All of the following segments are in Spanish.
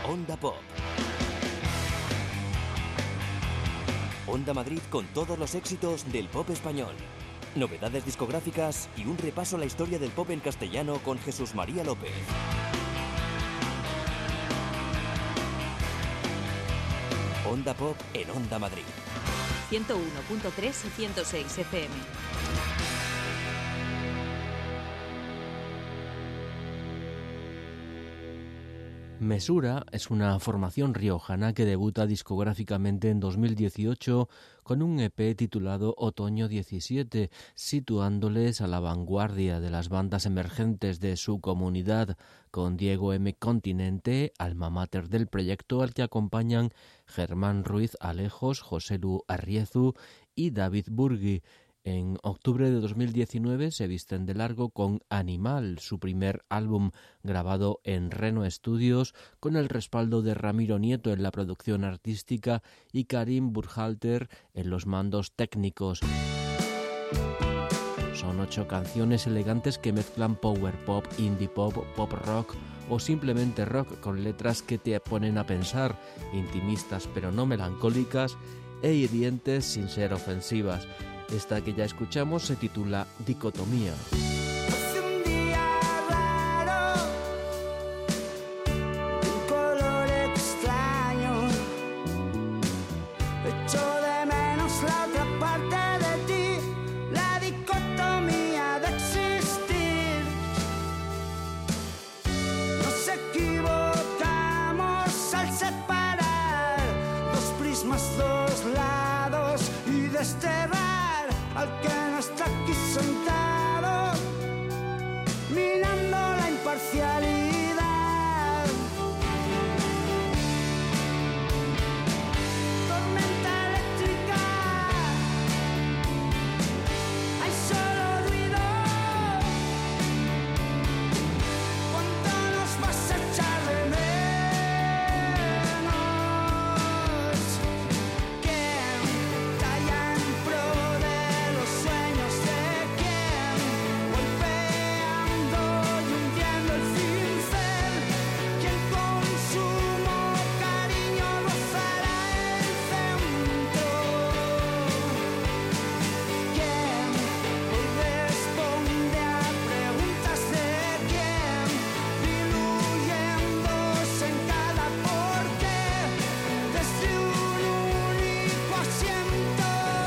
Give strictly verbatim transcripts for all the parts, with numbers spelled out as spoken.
Onda Pop. Onda Madrid con todos los éxitos del pop español. Novedades discográficas y un repaso a la historia del pop en castellano con Jesús María López. Onda Pop en Onda Madrid. ciento uno punto tres y ciento seis F M. Mesura es una formación riojana que debuta discográficamente en dos mil dieciocho con un E P titulado Otoño diecisiete, situándoles a la vanguardia de las bandas emergentes de su comunidad, con Diego M. Continente, alma mater del proyecto, al que acompañan Germán Ruiz Alejos, José Lu Arriezu y David Burgui. En octubre de dos mil diecinueve se visten de largo con Animal, su primer álbum grabado en Reno Studios, con el respaldo de Ramiro Nieto en la producción artística y Karim Burkhalter en los mandos técnicos. Son ocho canciones elegantes que mezclan power pop, indie pop, pop rock o simplemente rock, con letras que te ponen a pensar, intimistas pero no melancólicas e hirientes sin ser ofensivas. Esta que ya escuchamos se titula Dicotomía. Hace un día raro, un color extraño, echo de menos la otra parte de ti, la dicotomía de existir. Nos equivocamos al separar dos prismas, dos lados y desterrar al que no está aquí sentado, mirando la imparcialidad. Tormenta eléctrica, hay solo ruido. ¿Cuánto nos vas a echar de menos? ¿Quién talla en pro de sueños de quién, golpeando y hundiendo el cincel? Quien con sumo cariño rozará el centro. Quien hoy responde a preguntas de quién, diluyéndose en cada porqué desde un único asiento.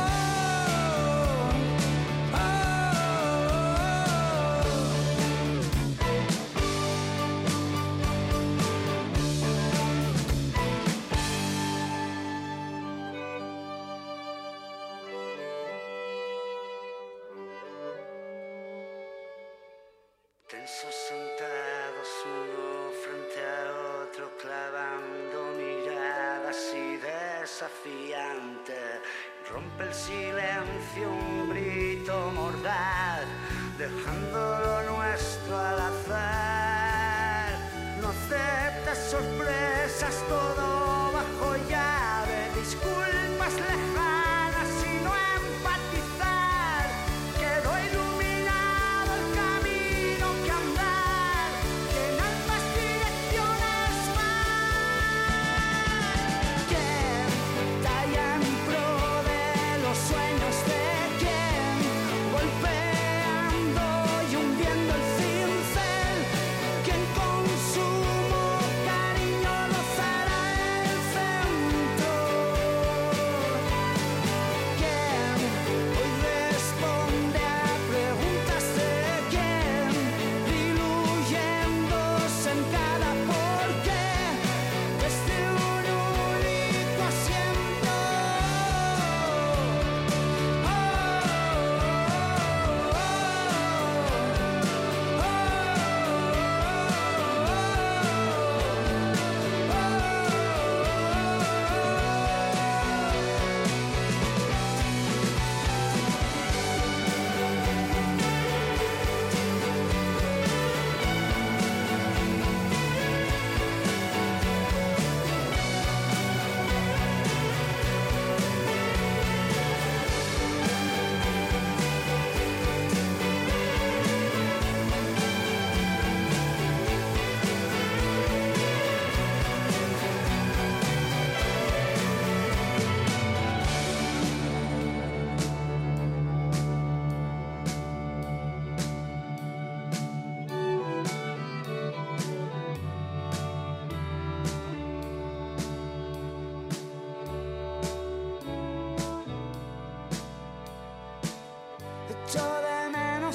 Tensos sentados uno frente al otro, clavando miradas y desafiante. Rompe el silencio un grito mordaz, dejando lo nuestro al azar. No aceptas sorpresas, todo bajo llave, disculpas lejanas y no empatizar. Quedó iluminado el camino que andar, que en ambas direcciones van. ¿Quién talla en pro de los sueños de quién, golpeando y hundiendo el cincel? ¿Quién con sumo cariño rozará el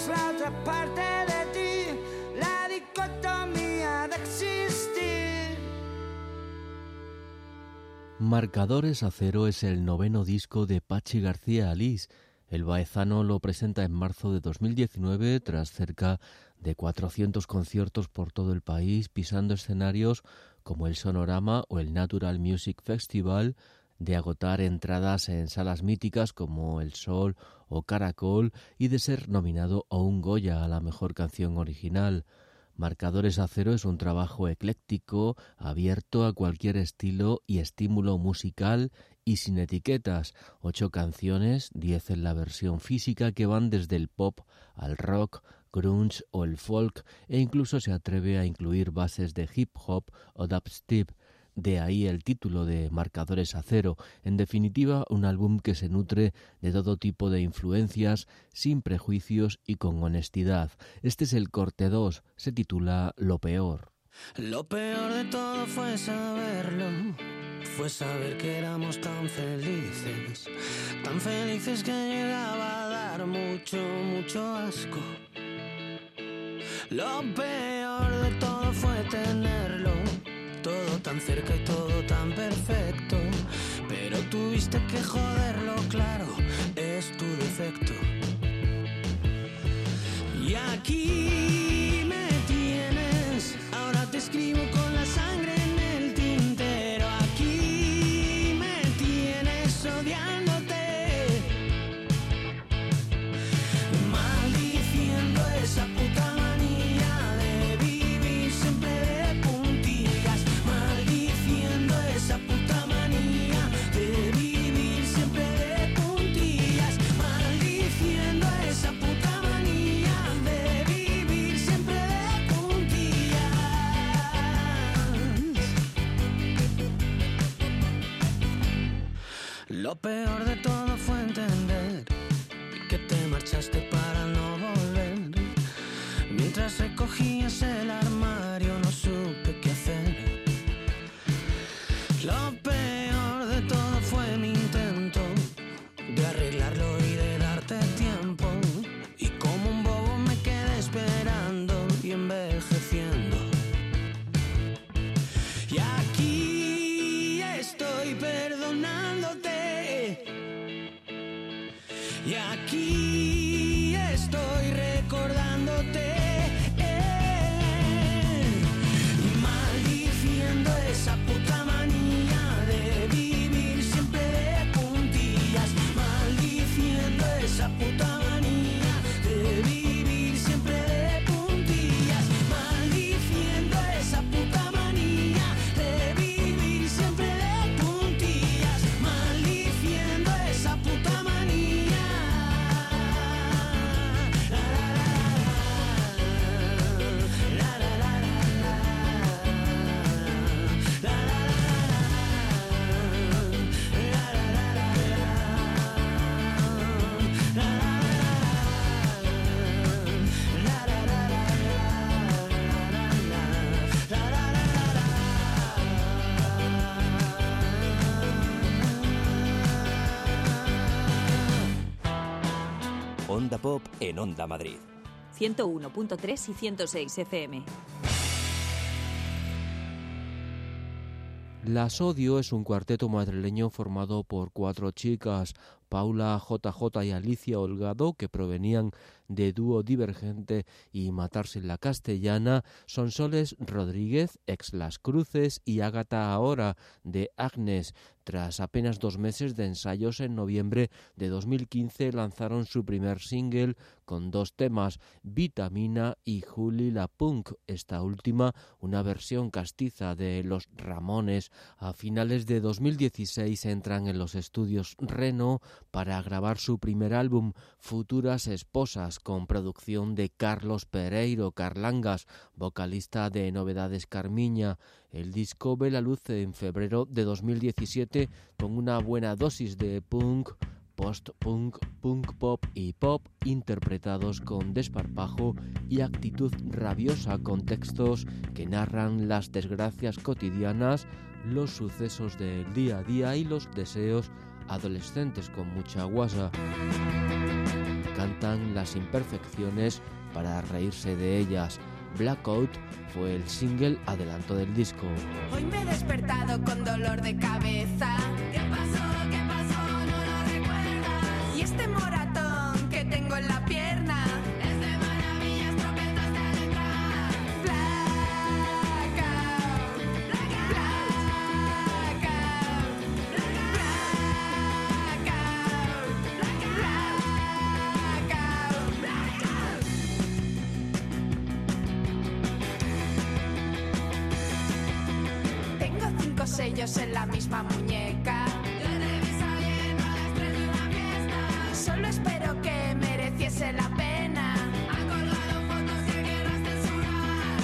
és l'altra part de ti, la dicotomia d'existir. Marcadores a cero es el noveno disco de Pachi García Alís. El baezano lo presenta en marzo de dos mil diecinueve tras cerca de cuatrocientos conciertos por todo el país, pisando escenarios como el Sonorama o el Natural Music Festival, de agotar entradas en salas míticas como El Sol o Caracol y de ser nominado a un Goya a la mejor canción original. Marcadores a cero es un trabajo ecléctico, abierto a cualquier estilo y estímulo musical y sin etiquetas. Ocho canciones, diez en la versión física, que van desde el pop al rock, grunge o el folk, e incluso se atreve a incluir bases de hip hop o dubstep. De ahí el título de Marcadores a cero. En definitiva, un álbum que se nutre de todo tipo de influencias, sin prejuicios y con honestidad. Este es el corte dos, se titula Lo peor. Lo peor de todo fue saberlo, fue saber que éramos tan felices, tan felices que llegaba a dar mucho, mucho asco. Lo peor de todo fue tenerlo todo tan cerca y todo tan perfecto, pero tuviste que joderlo, claro, es tu defecto. Y aquí me tienes, ahora te escribo con la sangre en el tintero. Aquí me tienes odiándote, maldiciendo esa puta manía de vivir siempre de puntillas, maldiciendo esa puta manía de vivir siempre de puntillas, maldiciendo esa puta manía de vivir siempre de puntillas. Lo peor de todo fue entender que te marchaste para no volver. Mientras recogías el armario no supe qué hacer. Lo peor de todo fue mi intento de arreglarlo y de darte tiempo, y como un bobo me quedé esperando y envejeciendo. Y aquí estoy perdonándote, y aquí estoy recordándote, eh, maldiciendo esa puta manía de vivir siempre de puntillas, maldiciendo esa puta manía de vivir siempre de puntillas, maldiciendo esa puta manía de vivir siempre de puntillas, maldiciendo esa puta manía. La, la, la, Onda Pop en Onda Madrid. ciento uno punto tres y ciento seis F M. La Sodio es un cuarteto madrileño formado por cuatro chicas, Paula, J J y Alicia Holgado, que provenían de Dúo Divergente y Matarse en la Castellana, Sonsoles Rodríguez, ex Las Cruces, y Ágata Ahora, de Agnes. Tras apenas dos meses de ensayos, en noviembre de dos mil quince lanzaron su primer single con dos temas, Vitamina y Juli la Punk, esta última una versión castiza de Los Ramones. A finales de dos mil dieciséis entran en los estudios Reno para grabar su primer álbum, Futuras Esposas, con producción de Carlos Pereiro Carlangas, vocalista de Novedades Carmiña. El disco ve la luz en febrero de dos mil diecisiete con una buena dosis de punk, post-punk, punk pop y pop, interpretados con desparpajo y actitud rabiosa, con textos que narran las desgracias cotidianas, los sucesos del día a día y los deseos adolescentes con mucha guasa. cantan las imperfecciones para reírse de ellas. Blackout fue el single adelanto del disco. Hoy me he despertado con dolor de cabeza. ¿Qué pasó? ¿Qué pasó? No lo recuerdas. Y este moratón que tengo en la pierna es de maravillas, trompetas de letra. Blackout, blackout, blackout, blackout, blackout, blackout. Tengo cinco sellos en la misma muñeca. Yo te vi saliendo a las tres de una fiesta. Solo espero que mereciese la pena. Ha colgado fotos que quieras censurar.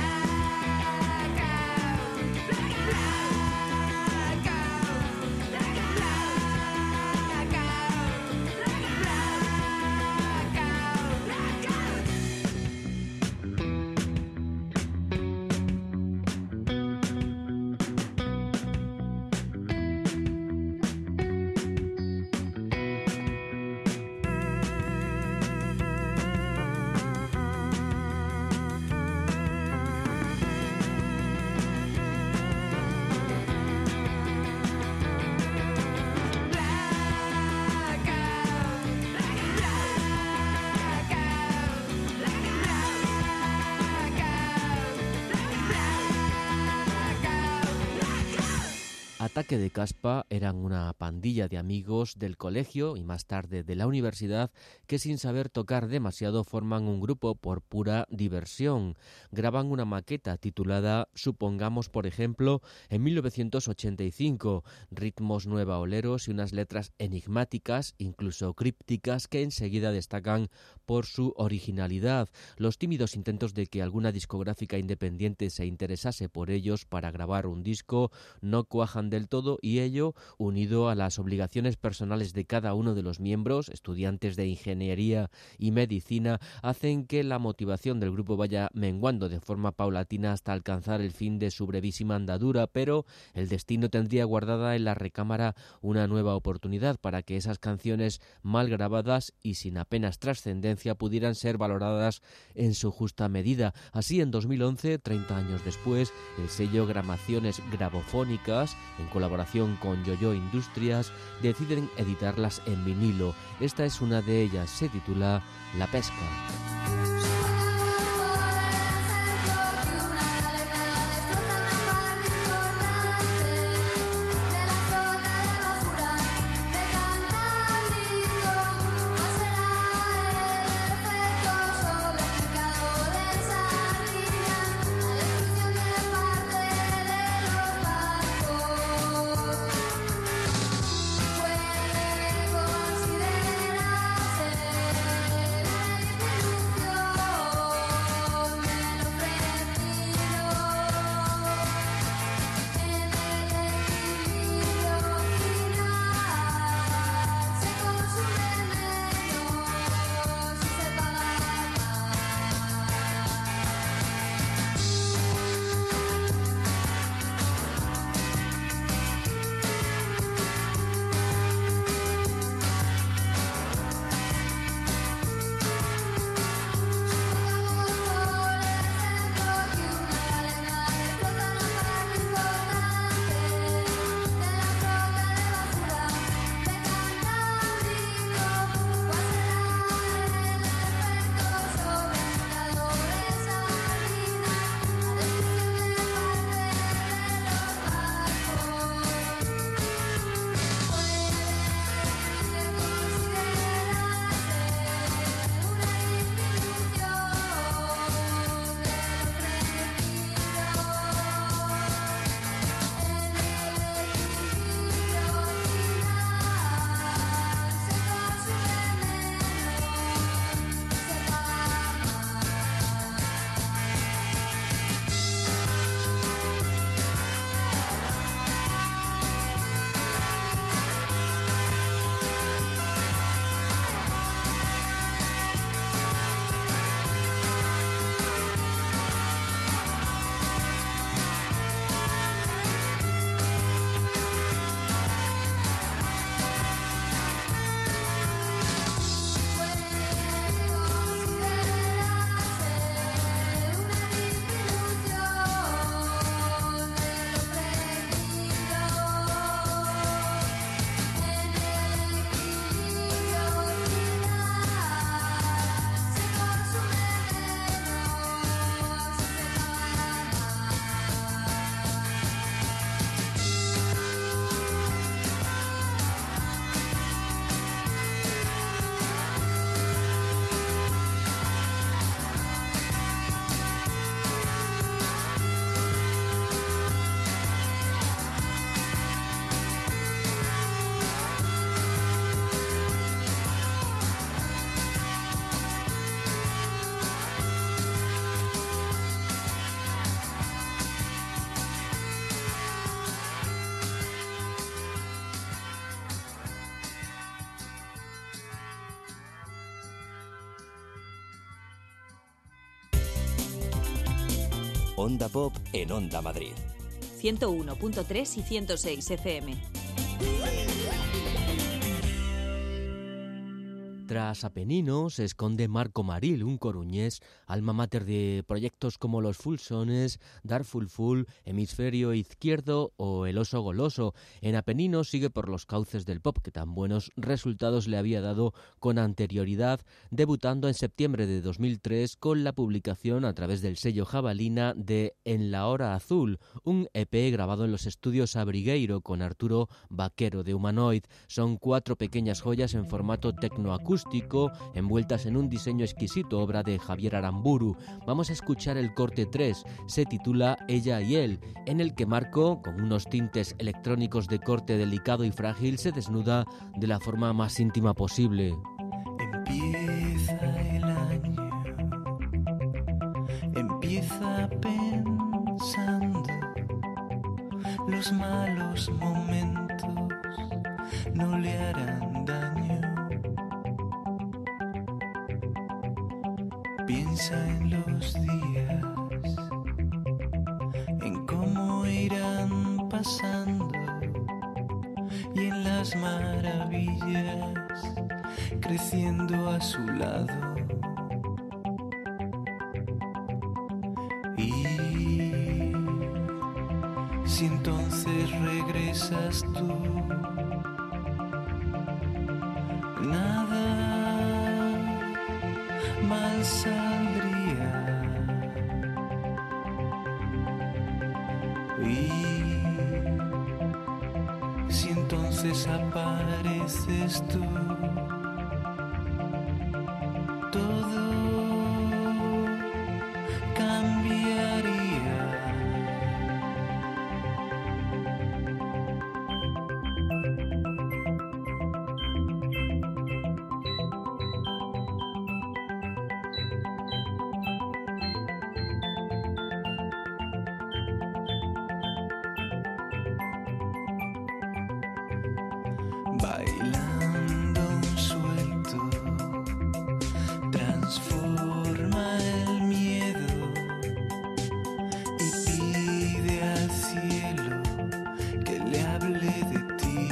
Blackout, blackout, blackout, blackout, blackout, Ataque de Caspa eran una pandilla de amigos del colegio y más tarde de la universidad que sin saber tocar demasiado forman un grupo por pura diversión. Graban una maqueta titulada Supongamos, por ejemplo, en mil novecientos ochenta y cinco, ritmos nuevaoleros y unas letras enigmáticas, incluso crípticas, que enseguida destacan por su originalidad. Los tímidos intentos de que alguna discográfica independiente se interesase por ellos para grabar un disco no cuajan del todo, y ello, unido a las obligaciones personales de cada uno de los miembros, estudiantes de ingeniería y medicina, hacen que la motivación del grupo vaya menguando de forma paulatina hasta alcanzar el fin de su brevísima andadura, pero el destino tendría guardada en la recámara una nueva oportunidad para que esas canciones mal grabadas y sin apenas trascendencia pudieran ser valoradas en su justa medida. Así, en dos mil once, treinta años después, el sello Gramaciones Grabofónicas, en colaboración con Yo-Yo Industrias, deciden editarlas en vinilo. Esta es una de ellas, se titula La Pesca. Puede considerarse Onda Pop en Onda Madrid. ciento uno punto tres y ciento seis F M. Tras Apenino se esconde Marco Maril, un coruñés, alma mater de proyectos como Los Fulsones, Dar Full Full, Hemisferio Izquierdo o El Oso Goloso. En Apenino sigue por los cauces del pop, que tan buenos resultados le había dado con anterioridad, debutando en septiembre de dos mil tres con la publicación a través del sello Jabalina de En la Hora Azul, un E P grabado en los estudios Abrigueiro con Arturo Vaquero de Humanoid. Son cuatro pequeñas joyas en formato tecnoacústico, envueltas en un diseño exquisito, obra de Javier Aramburu. Vamos a escuchar el corte tres, se titula Ella y Él, en el que Marco, con unos tintes electrónicos de corte delicado y frágil, se desnuda de la forma más íntima posible. Empieza el año, empieza pensando, los malos momentos no le harán daño. Piensa en los días, en cómo irán pasando y en las maravillas creciendo a su lado. Y si entonces regresas tú, nada mal saldría. Y si entonces apareces tú, todo cambiaría. Bailando un suelto, transforma el miedo y pide al cielo que le hable de ti,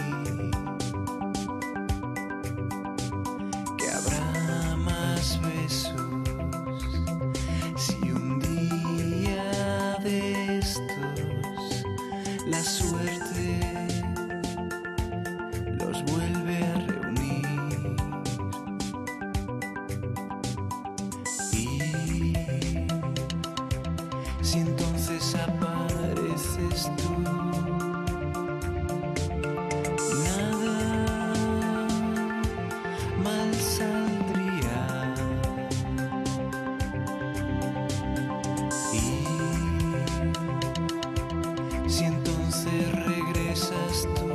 que habrá más besos si un día de estos la suerte los vuelve a reunir. Y si entonces apareces tú, nada mal saldría. Y si entonces regresas tú,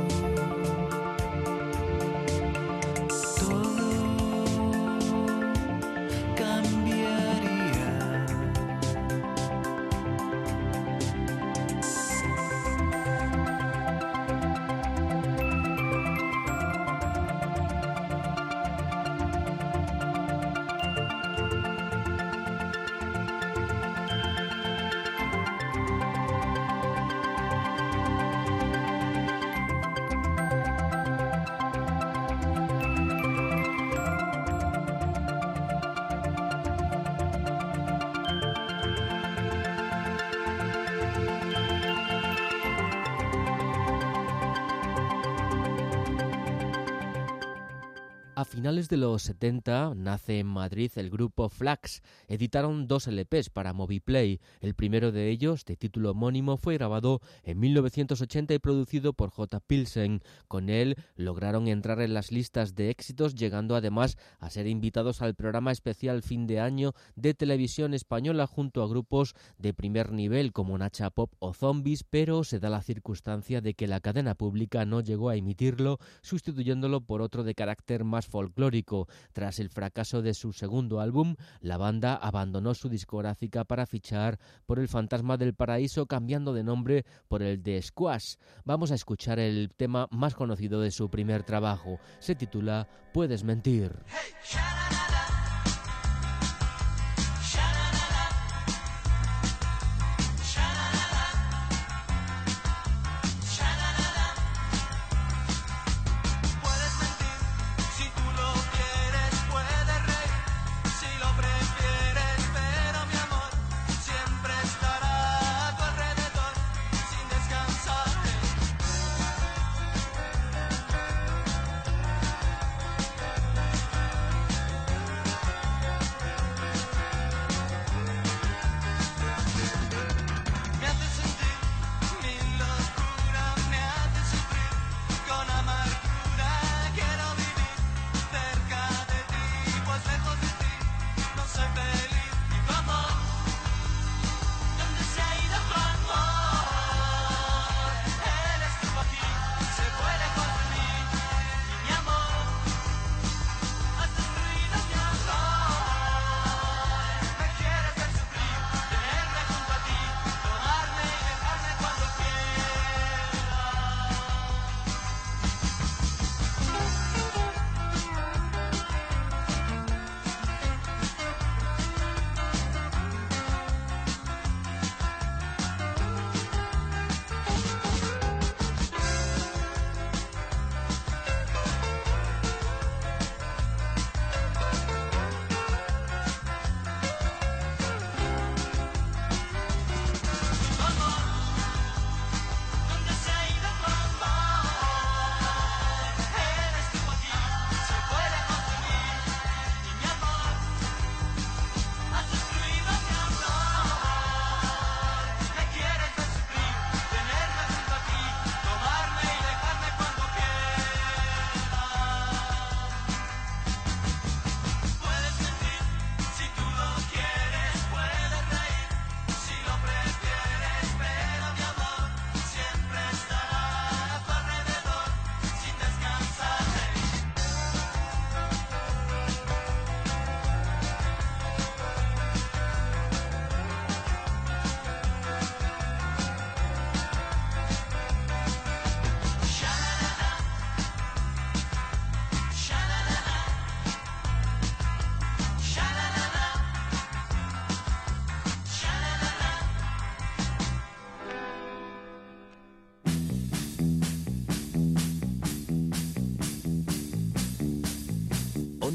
A finales de los setenta nace en Madrid el grupo Flax. Editaron dos L Pes para Moviplay. El primero de ellos, de título homónimo, fue grabado en mil novecientos ochenta y producido por J. Pilsen. Con él lograron entrar en las listas de éxitos, llegando además a ser invitados al programa especial fin de año de Televisión Española junto a grupos de primer nivel como Nacha Pop o Zombies, pero se da la circunstancia de que la cadena pública no llegó a emitirlo, sustituyéndolo por otro de carácter más folclórico. Tras el fracaso de su segundo álbum, la banda abandonó su discográfica para fichar por el Fantasma del Paraíso, cambiando de nombre por el de Squash. Vamos a escuchar el tema más conocido de su primer trabajo. Se titula Puedes mentir. Hey, sha-la-la-la. Sha-la-la-la.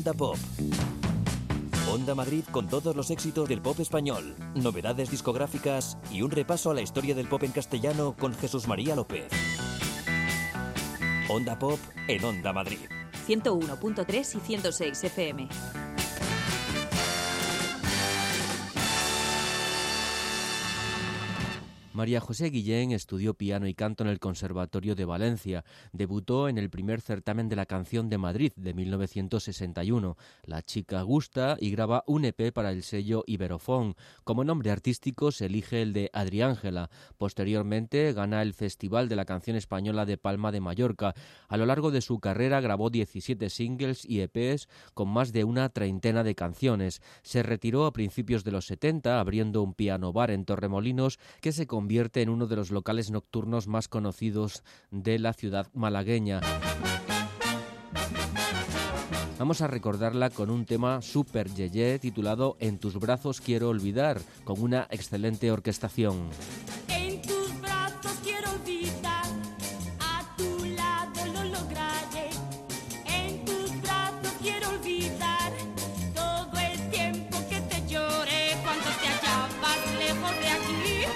Onda Pop. Onda Madrid con todos los éxitos del pop español, novedades discográficas y un repaso a la historia del pop en castellano con Jesús María López. Onda Pop en Onda Madrid. ciento uno punto tres y ciento seis F M. María José Guillén estudió piano y canto en el Conservatorio de Valencia. Debutó en el primer certamen de la canción de Madrid de mil novecientos sesenta y uno. La chica gusta y graba un E P para el sello Iberofón. Como nombre artístico se elige el de Adriángela. Posteriormente gana el Festival de la Canción Española de Palma de Mallorca. A lo largo de su carrera grabó diecisiete singles y E Pes con más de una treintena de canciones. Se retiró a principios de los setenta abriendo un piano bar en Torremolinos que se convirtió convierte en uno de los locales nocturnos más conocidos de la ciudad malagueña. Vamos a recordarla con un tema super yeye titulado En tus brazos quiero olvidar, con una excelente orquestación. En tus brazos quiero olvidar, a tu lado lo lograré. En tus brazos quiero olvidar todo el tiempo que te lloré cuando te hallabas lejos de aquí.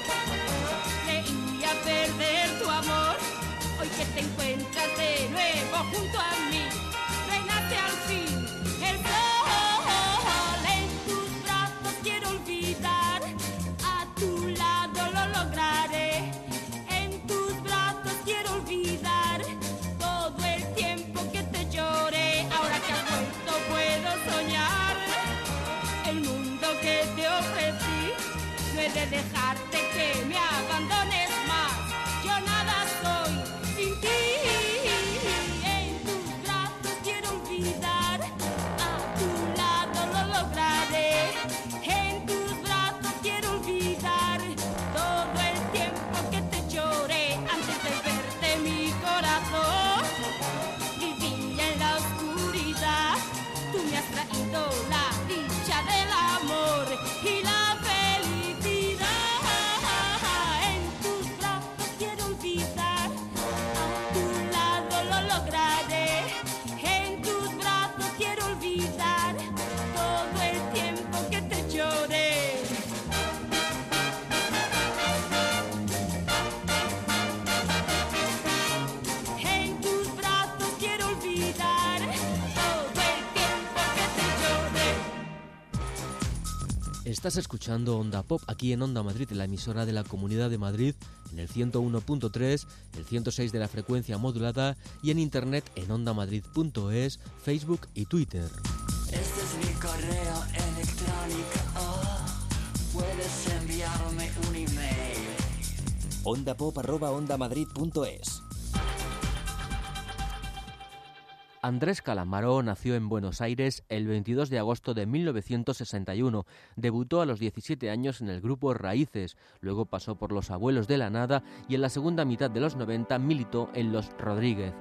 Perder tu amor, hoy que te encuentras de nuevo junto a mí, renace al fin el sol. En tus brazos quiero olvidar, a tu lado lo lograré. En tus brazos quiero olvidar todo el tiempo que te lloré. Ahora que has vuelto puedo soñar el mundo que te ofrecí. No he de dejarte que me abandones más. Yo nada soy sin ti. En tus brazos quiero olvidar, a tu lado lo lograré. En tus brazos quiero olvidar todo el tiempo que te lloré. Antes de verte mi corazón vivía en la oscuridad. Tú me has traído la dicha del amor y la felicidad. En tus brazos quiero olvidar, a tu lado lo lograré. En tus brazos quiero olvidar todo el tiempo que te lloré. En tus brazos quiero olvidar todo el tiempo que te lloré. Estás escuchando Onda Pop aquí en Onda Madrid, la emisora de la Comunidad de Madrid, en el ciento uno punto tres, el ciento seis de la frecuencia modulada y en internet en ondamadrid punto es, Facebook y Twitter. Este es mi correo electrónico, oh, puedes enviarme un email. ondapop arroba ondamadrid.es. Andrés Calamaro nació en Buenos Aires el veintidós de agosto de mil novecientos sesenta y uno. Debutó a los diecisiete años en el grupo Raíces, luego pasó por Los Abuelos de la Nada y en la segunda mitad de los noventa militó en Los Rodríguez.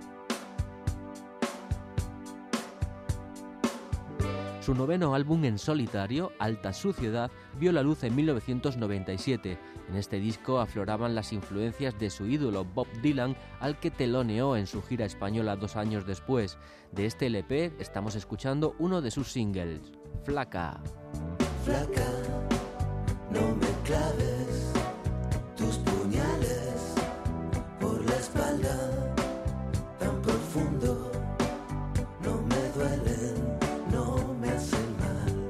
Su noveno álbum en solitario, Alta Suciedad, vio la luz en mil novecientos noventa y siete. En este disco afloraban las influencias de su ídolo Bob Dylan, al que teloneó en su gira española dos años después. De este L P estamos escuchando uno de sus singles, Flaca. Flaca, no me claves tus puñales por la espalda tan profundo, no me duelen, no me hacen mal.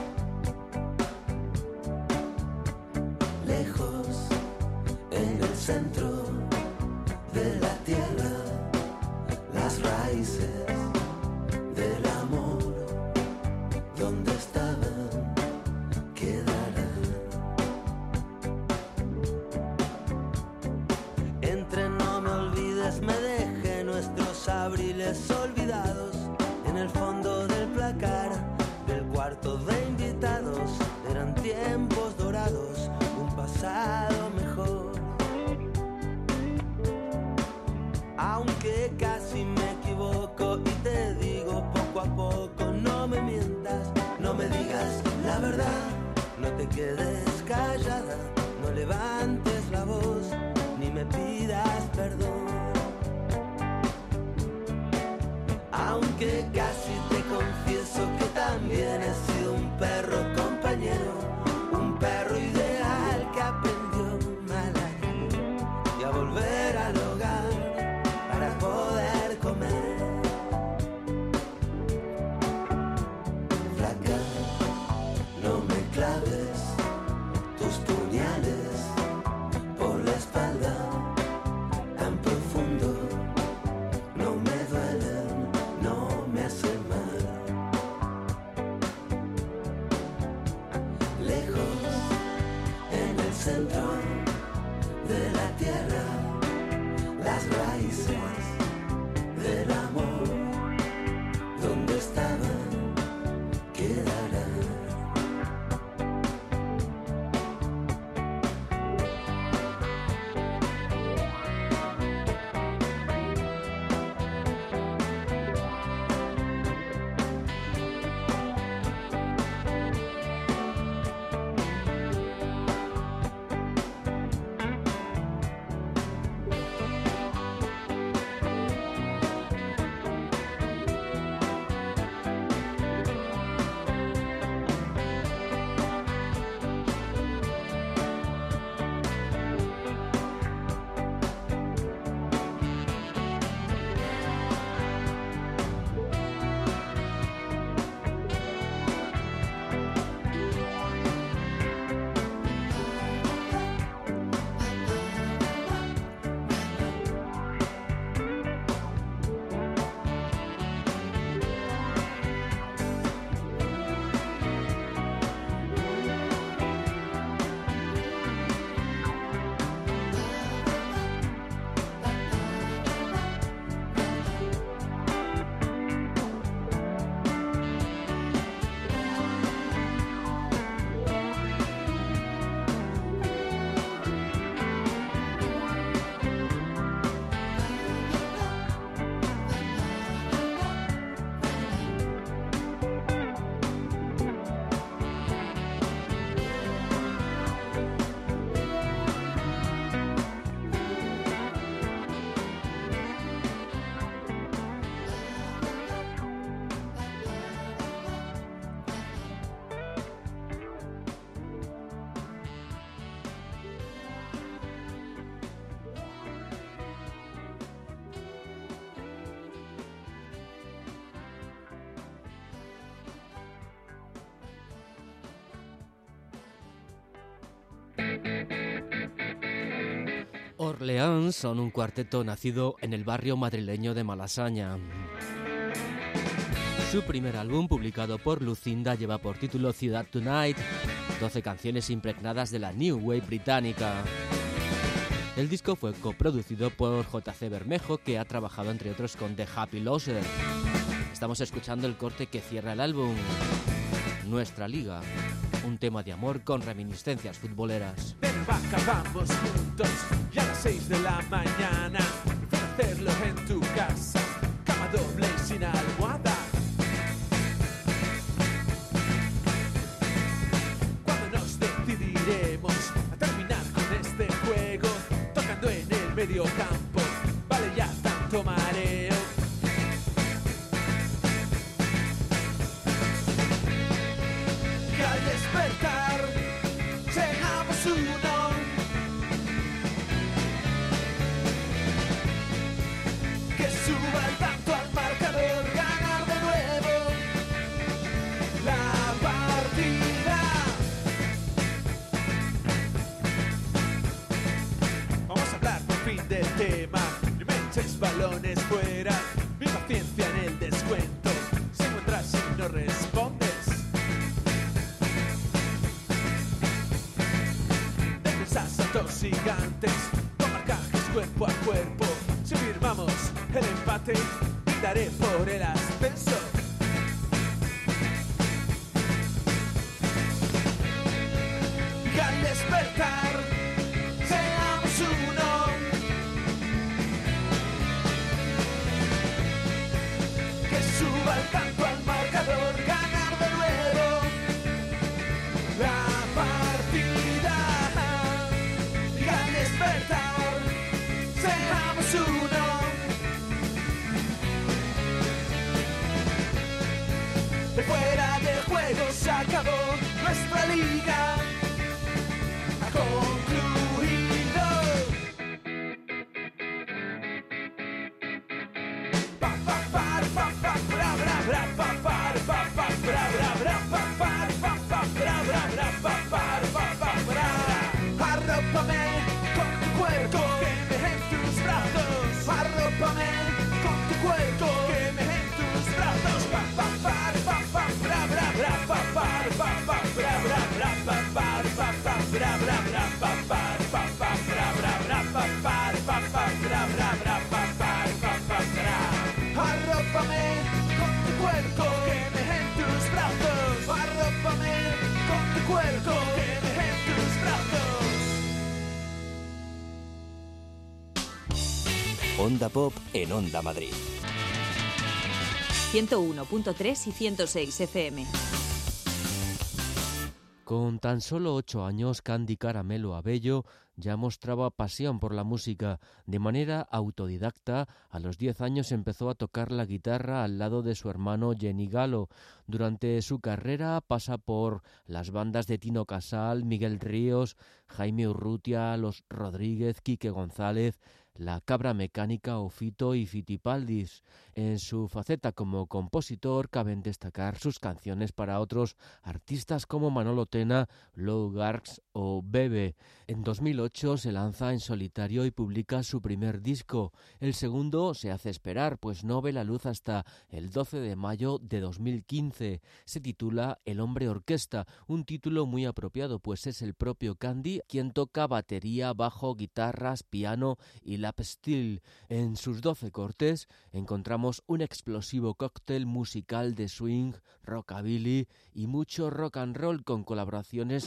Lejos, en el centro de la tierra, las raíces del amor, donde estaban, quedarán. Entre no me olvides, me dejé nuestros abriles olvidados en el fondo del placar del cuarto de invitados. Eran tiempos dorados, un pasado mejor. Aunque casi me equivoco y te digo poco a poco, no me mientas, no me digas la verdad, no te quedes callada, no levantes la voz, ni me pidas perdón. Aunque casi te confieso flaca, no me claves tus puñales por la espalda tan profundo. No me duelen, no me hacen mal. Lejos, en el centro de la tierra, las raíces del amor, donde estaban, quedarán. Orleans son un cuarteto nacido en el barrio madrileño de Malasaña. Su primer álbum, publicado por Lucinda, lleva por título Ciudad Tonight, doce canciones impregnadas de la New Wave británica. El disco fue coproducido por J C Bermejo, que ha trabajado entre otros con The Happy Losers. Estamos escuchando el corte que cierra el álbum, Nuestra Liga, un tema de amor con reminiscencias futboleras. Ven a vaca, vamos juntos, ya a las seis de la mañana. Ven a hacerlo en tu casa, cama doble y sin almohada. Cuando nos decidiremos a terminar con este juego, tocando en el medio campo, vale ya tanto mareo. Y al despertar, seamos uno. Que suba el tanto al marcador, ganar de nuevo la partida. Vamos a hablar por fin del tema. No me eches balones fuera. Mi paciencia en el descuento se encuentra si no respondes. Defensas gigantes, con marcajes cuerpo a cuerpo. Si firmamos el empate, gritaré por el ascenso. Y al despertar, seamos uno. Que suba el canto al marcador, ganar de nuevo la partida. Y al despertar, seamos uno. De fuera del juego se acabó, nuestra liga ha concluido. Pa pa pa pa pa bra bra bra pa pa pa pa bra bra bra. Onda Pop en Onda Madrid. ciento uno punto tres y ciento seis F M. Con tan solo ocho años, Candy Caramelo Abello ya mostraba pasión por la música. De manera autodidacta, a los diez años empezó a tocar la guitarra al lado de su hermano Jenny Galo. Durante su carrera pasa por las bandas de Tino Casal, Miguel Ríos, Jaime Urrutia, Los Rodríguez, Quique González, La Cabra Mecánica o Fito y Fitipaldis. En su faceta como compositor caben destacar sus canciones para otros artistas como Manolo Tena, Lou Garx o Bebe. En dos mil ocho se lanza en solitario y publica su primer disco. El segundo se hace esperar, pues no ve la luz hasta el doce de mayo de dos mil quince. Se titula El Hombre Orquesta, un título muy apropiado, pues es el propio Candy quien toca batería, bajo, guitarras, piano y lap steel. En sus doce cortes encontramos un explosivo cóctel musical de swing, rockabilly y mucho rock and roll, con colaboraciones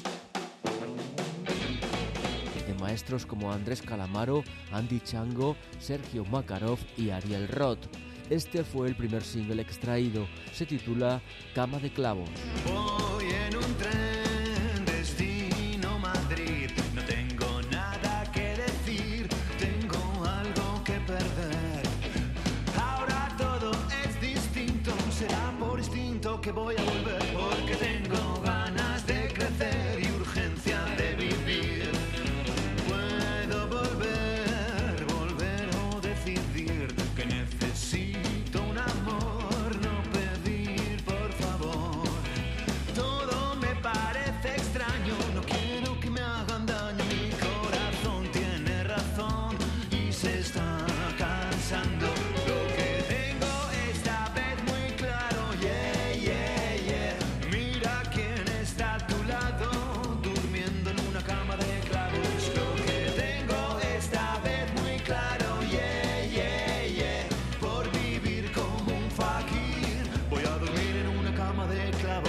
de maestros como Andrés Calamaro, Andy Chango, Sergio Makarov y Ariel Roth. Este fue el primer single extraído. Se titula Cama de Clavos. Voy en un tren destino Madrid. No tengo nada que decir, tengo algo que perder. Ahora todo es distinto, será por instinto que voy a volver, porque tengo ganas de crecer y urgencia de vivir. Puedo volver, volver o decidir que necesito un amor, no pedir por favor. Todo me parece extraño, no quiero que me hagan daño. Mi corazón tiene razón y se está cansando. Lo que tengo esta vez muy claro, yeah, yeah, yeah. Mira quién está a tu lado, durmiendo en una cama de clavos. Lo que tengo esta vez muy claro, yeah, yeah, yeah. Por vivir como un fakir, voy a dormir en una cama de clavos.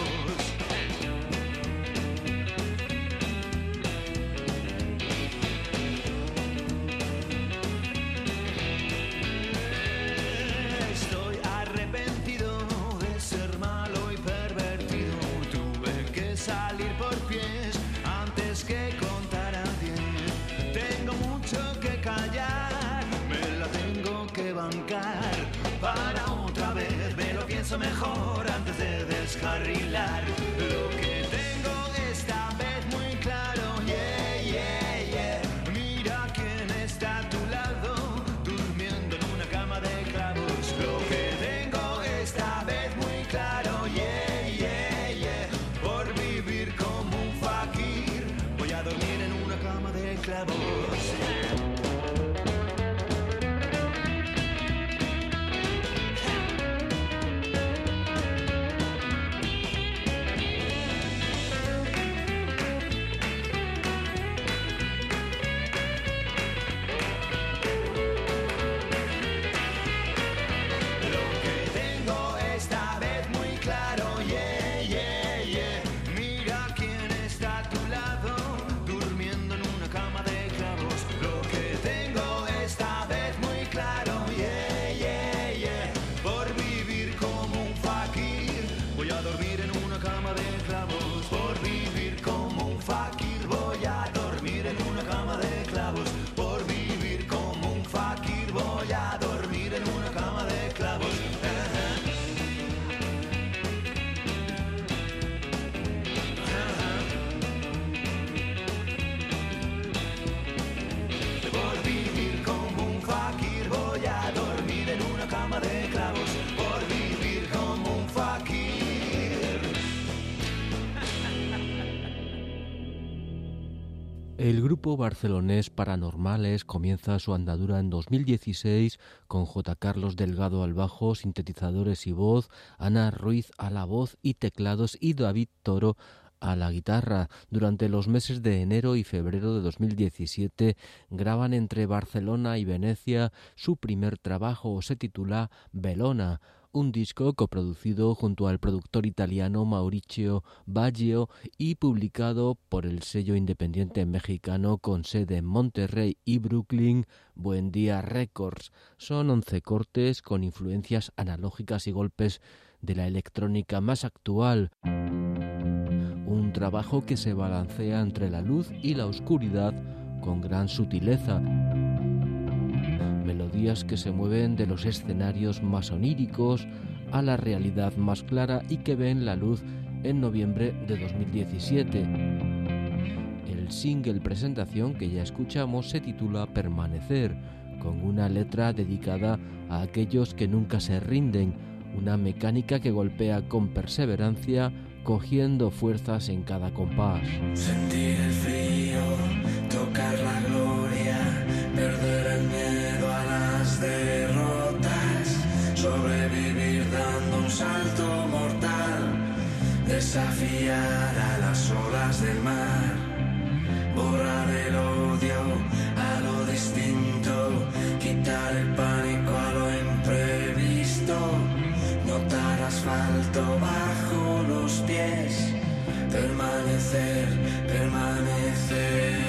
Estoy arrepentido de ser malo y pervertido. Tuve que salir por pies antes que contar a diez. Tengo mucho que callar, me la tengo que bancar. Para otra vez me lo pienso mejor antes de descarrilar. Lo que tengo esta vez muy claro, yeah, yeah, yeah. Mira quién está a tu lado, durmiendo en una cama de clavos. Lo que tengo esta vez muy claro, yeah, yeah, yeah. Por vivir como un fakir, voy a dormir en una cama de clavos. Lo que tengo esta vez muy claro, yeah, yeah, yeah. Mira quién está a tu lado, durmiendo en una cama de clavos. Lo que tengo esta vez muy claro, yeah, yeah, yeah. Por vivir como un fakir, voy a dormir en una cama de clavos. Por vivir como un fakir, voy a dormir en una cama de clavos. Por vivir como un fakir, voy a dormir en una cama de clavos. Por vivir como un fakir, voy a dormir en una cama de clavos. Por vivir como un fakir. El grupo barcelonés Paranormales comienza su andadura en dos mil dieciséis con J. Carlos Delgado al bajo, sintetizadores y voz, Ana Ruiz a la voz y teclados y David Toro a la guitarra. Durante los meses de enero y febrero de dos mil diecisiete graban entre Barcelona y Venecia su primer trabajo, se titula Belona, un disco coproducido junto al productor italiano Mauricio Baggio y publicado por el sello independiente mexicano con sede en Monterrey y Brooklyn, Buen Día Records. Son once cortes con influencias analógicas y golpes de la electrónica más actual. Un trabajo que se balancea entre la luz y la oscuridad con gran sutileza. Melodías que se mueven de los escenarios más oníricos a la realidad más clara y que ven la luz en noviembre de dos mil diecisiete. El single presentación que ya escuchamos se titula Permanecer, con una letra dedicada a aquellos que nunca se rinden, una mecánica que golpea con perseverancia, cogiendo fuerzas en cada compás. Sentir el frío, tocar la gloria, perder el miedo a las derrotas, sobrevivir dando un salto mortal, desafiar a las olas del mar, borrar el odio a lo distinto, quitar el pánico a lo imprevisto, notar asfalto bajo los pies, permanecer, permanecer.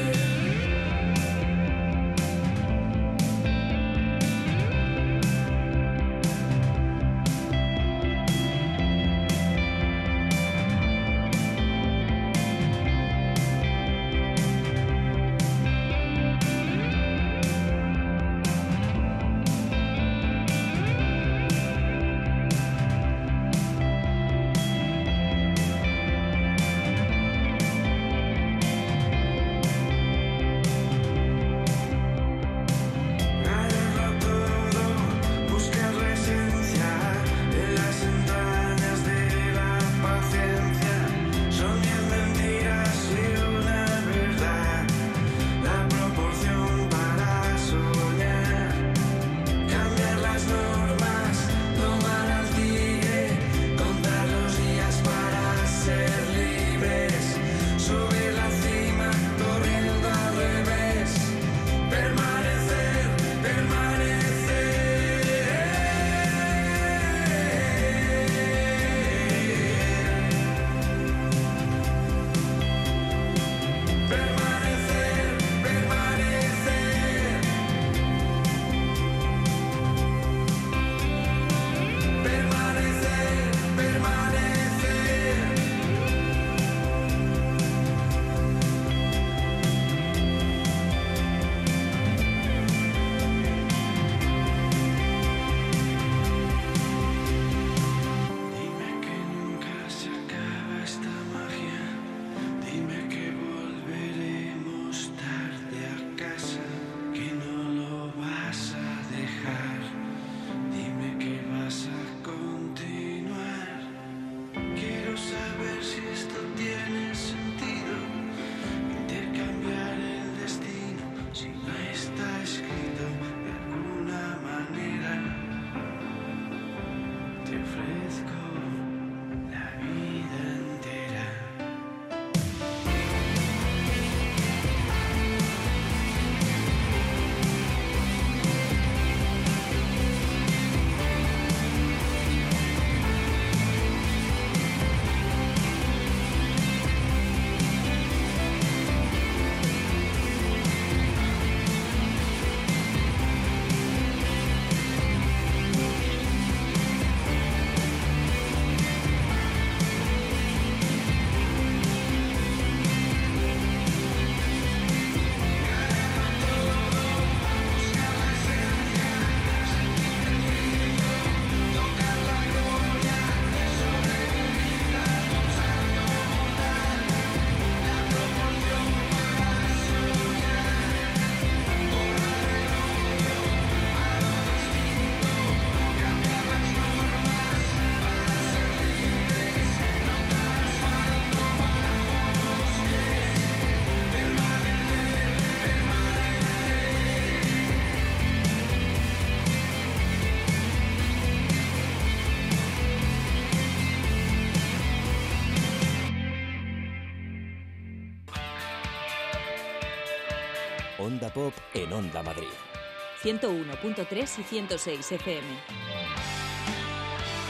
Onda Pop en Onda Madrid. ciento uno punto tres y ciento seis F M.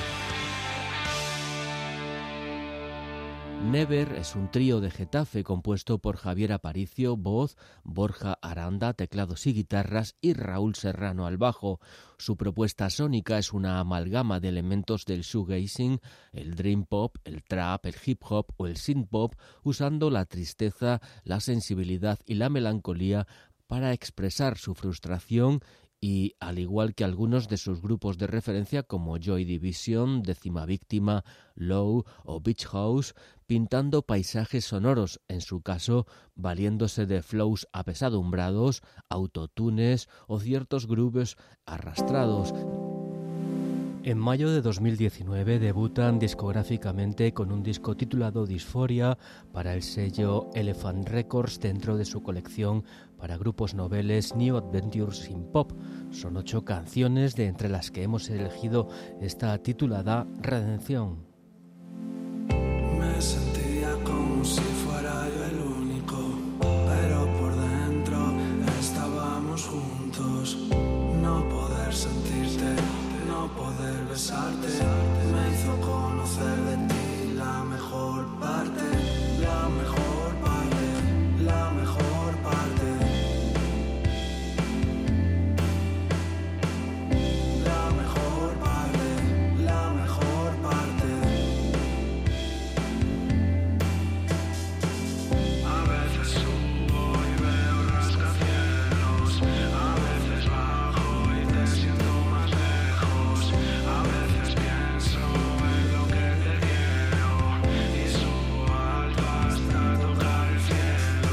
Never es un trío de Getafe compuesto por Javier Aparicio, voz, Borja Aranda, teclados y guitarras y Raúl Serrano al bajo. Su propuesta sónica es una amalgama de elementos del shoegazing, el dream pop, el trap, el hip hop o el synth pop, usando la tristeza, la sensibilidad y la melancolía para expresar su frustración y, al igual que algunos de sus grupos de referencia como Joy Division, Décima Víctima, Low o Beach House, pintando paisajes sonoros, en su caso valiéndose de flows apesadumbrados, autotunes o ciertos grooves arrastrados. En mayo de dos mil diecinueve debutan discográficamente con un disco titulado Dysphoria para el sello Elephant Records dentro de su colección para grupos noveles New Adventures in Pop. Son ocho canciones, de entre las que hemos elegido esta titulada Redención. Me sentía como si fuera yo el único, pero por dentro estábamos juntos. No poder sentirte, no poder besarte, me hizo conocer de ti la mejor parte, la mejor parte, la mejor parte. La mejor parte, la mejor parte. A veces subo y veo rascacielos, a veces bajo y te siento más lejos, a veces pienso en lo que te quiero y subo alto hasta tocar el cielo.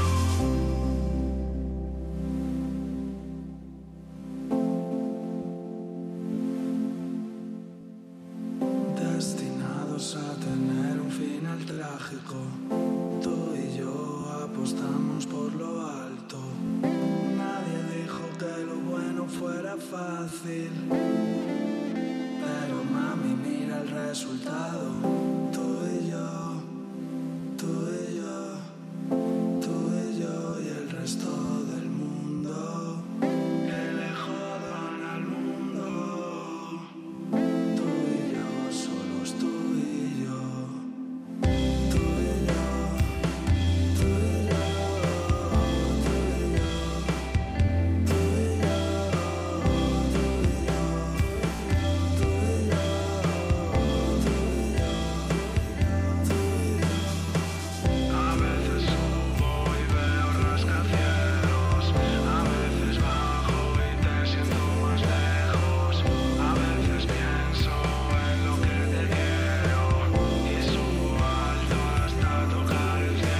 Destinados a tener un final trágico, tú y yo apostamos por lo alto. Nadie dijo que lo bueno fuera fácil, pero mami, mira el resultado. Tú y yo, tú y yo, tú y yo y el resto del mundo. Que le jodan al mundo. Tú y yo, solos tú y yo. Tú y yo, tú y yo, tú y yo, tú y yo, tú y yo, tú y yo, tú y yo. A veces subo y veo rascacielos, a veces bajo y te siento más lejos, a veces pienso en lo que te quiero y subo alto hasta tocar el cielo.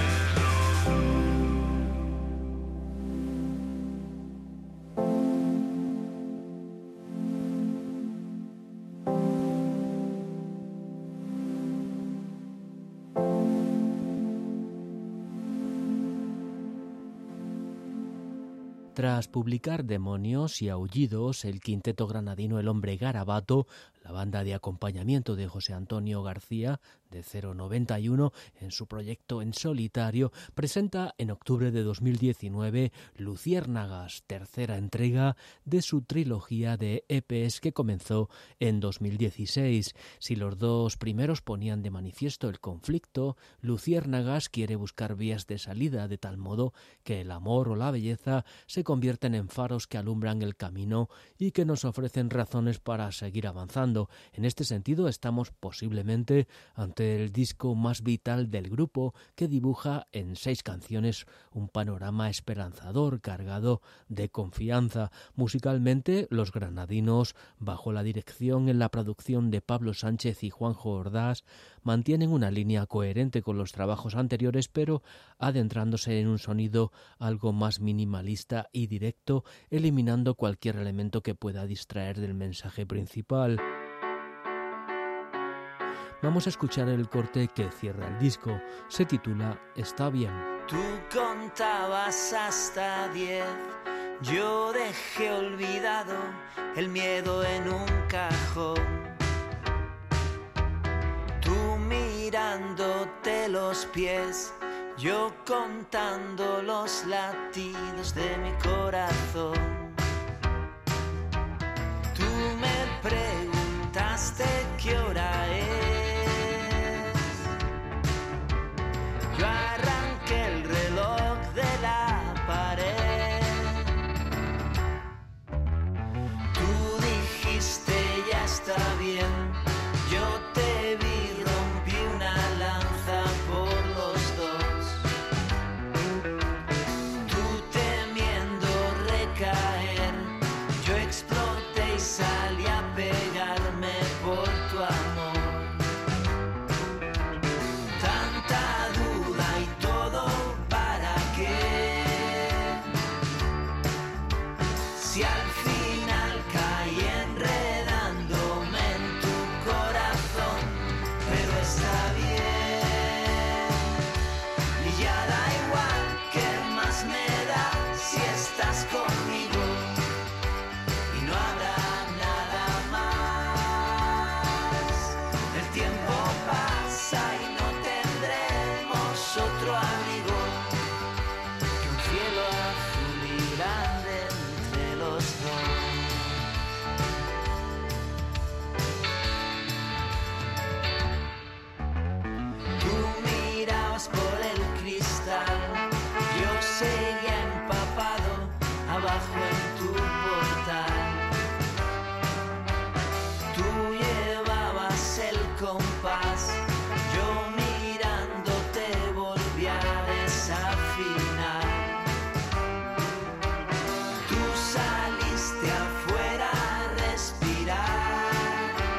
Tras publicar Demonios y Aullidos, el quinteto granadino El Hombre Garabato, la banda de acompañamiento de José Antonio García, de cero noventa y uno, en su proyecto en solitario, presenta en octubre de dos mil diecinueve Luciérnagas, tercera entrega de su trilogía de E Pes que comenzó en dos mil dieciséis. Si los dos primeros ponían de manifiesto el conflicto, Luciérnagas quiere buscar vías de salida de tal modo que el amor o la belleza se convierten en faros que alumbran el camino y que nos ofrecen razones para seguir avanzando. En este sentido, estamos posiblemente ante el disco más vital del grupo, que dibuja en seis canciones un panorama esperanzador cargado de confianza. Musicalmente, los granadinos, bajo la dirección en la producción de Pablo Sánchez y Juanjo Ordaz, mantienen una línea coherente con los trabajos anteriores, pero adentrándose en un sonido algo más minimalista y directo, eliminando cualquier elemento que pueda distraer del mensaje principal. Vamos a escuchar el corte que cierra el disco. Se titula Está bien. Tú contabas hasta diez, yo dejé olvidado el miedo en un cajón. Tú mirándote los pies, yo contando los latidos de mi corazón. Tú me preguntaste qué hora es Yo arranqué el reloj de la pared. Tú dijiste ya está bien. Yo te vi, rompí una lanza por los dos. Tú temiendo recaer, yo exploté y salí a pegarme por tu amor. Tanta duda y todo para qué, si al final caí enredándome en tu corazón, pero está bien y ya da igual qué más me da si estás conmigo y no habrá nada más. El tiempo pasa y no tendremos otro abrigo que un cielo azul y grande entre los dos. Tú mirabas por el cristal, yo seguía empapado abajo en tu portal. Tú llevabas el compás, yo mirándote volví a desafinar. Tú saliste afuera a respirar.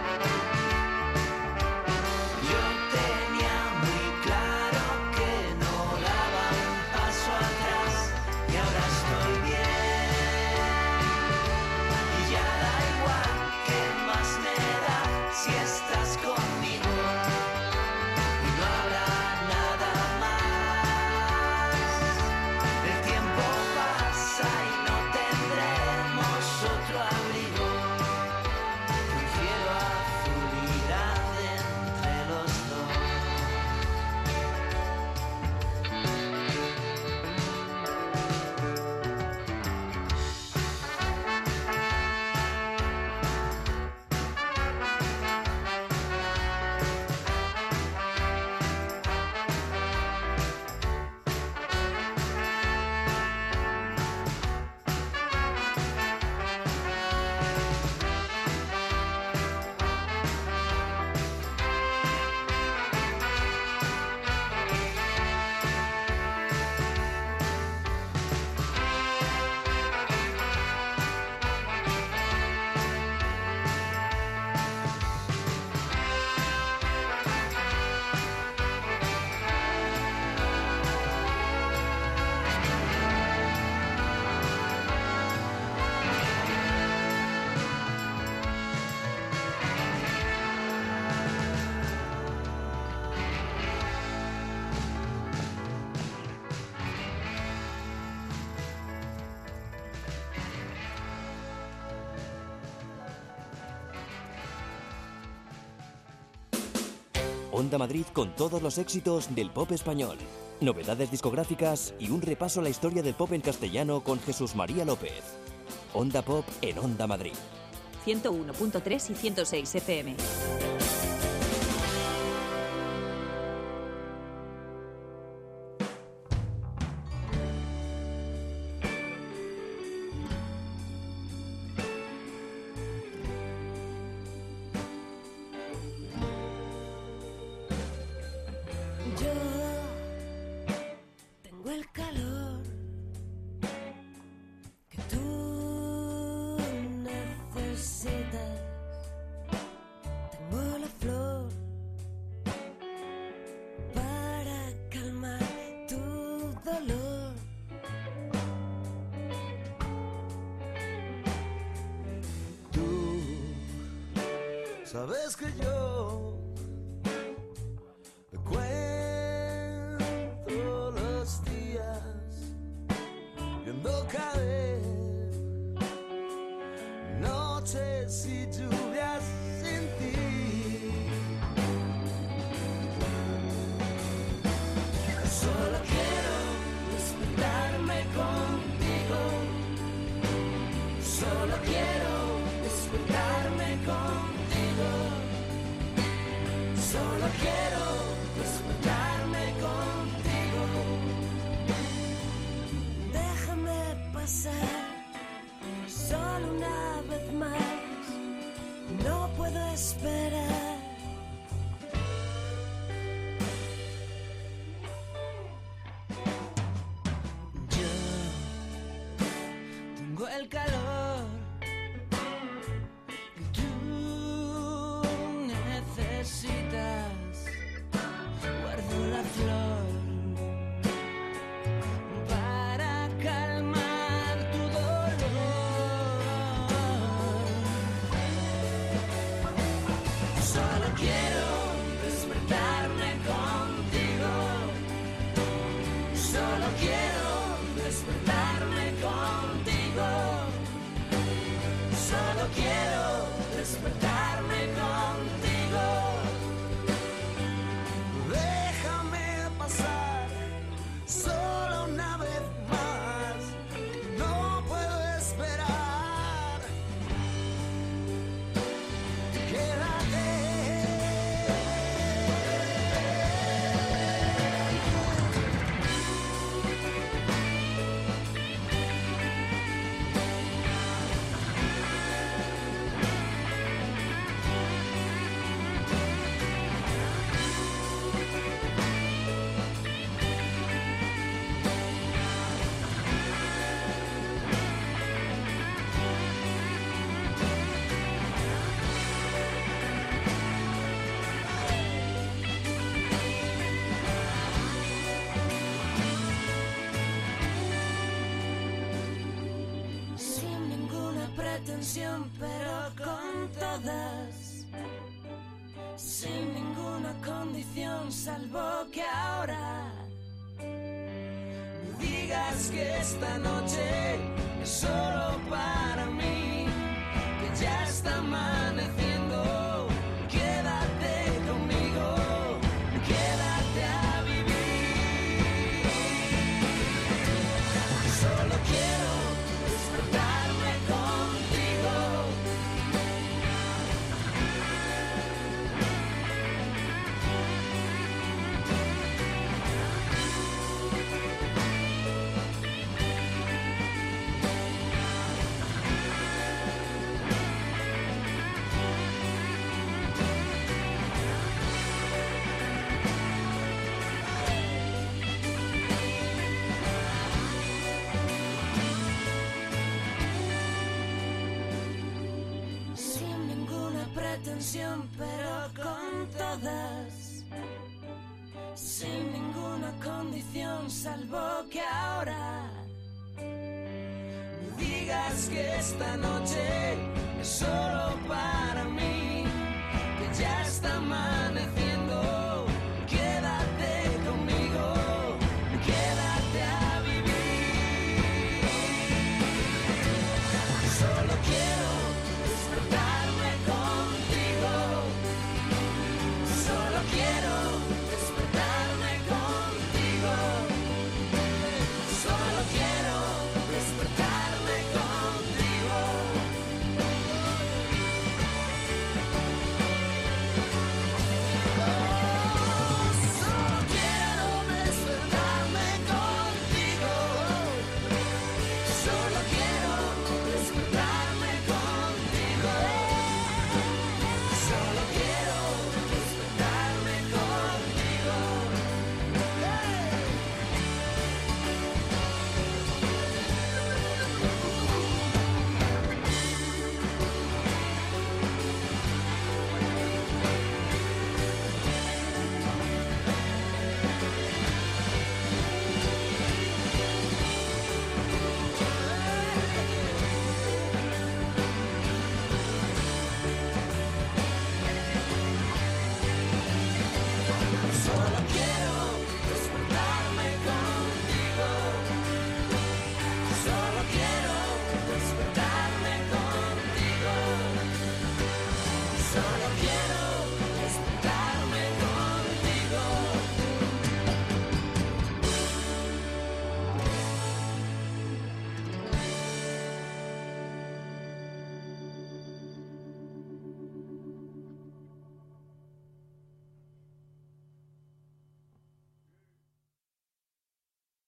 Yo tenía muy claro que no daba un paso atrás y ahora estoy bien. Y ya da igual qué más me da si estás conmigo y no habrá nada más. El tiempo pasa y no tendremos otro abrigo que un cielo azul y grande entre los dos. Onda Madrid con todos los éxitos del pop español, novedades discográficas y un repaso a la historia del pop en castellano con Jesús María López. Onda Pop en Onda Madrid. ciento uno punto tres y ciento seis F M. Yo tengo el calor que tú necesitas. Tengo la flor para calmar tu dolor. Tú sabes que yo cuento los días viendo caer noches y lluvias sin ti. Solo quiero despertarme contigo. Solo quiero despertarme contigo. Solo quiero despertarme contigo. quiero despertarme contigo. Déjame pasar solo una vez más, no puedo esperar. Quédate. Sin ninguna pretensión, pero con todas. Sin ninguna condición, salvo que ahora No digas que esta noche es solo para mí, que ya está amaneciendo. Quédate conmigo, quédate a vivir. Solo quiero despertarme contigo. sin ninguna pretensión, pero con todas. Sin ninguna condición, salvo que ahora No digas que esta noche es solo para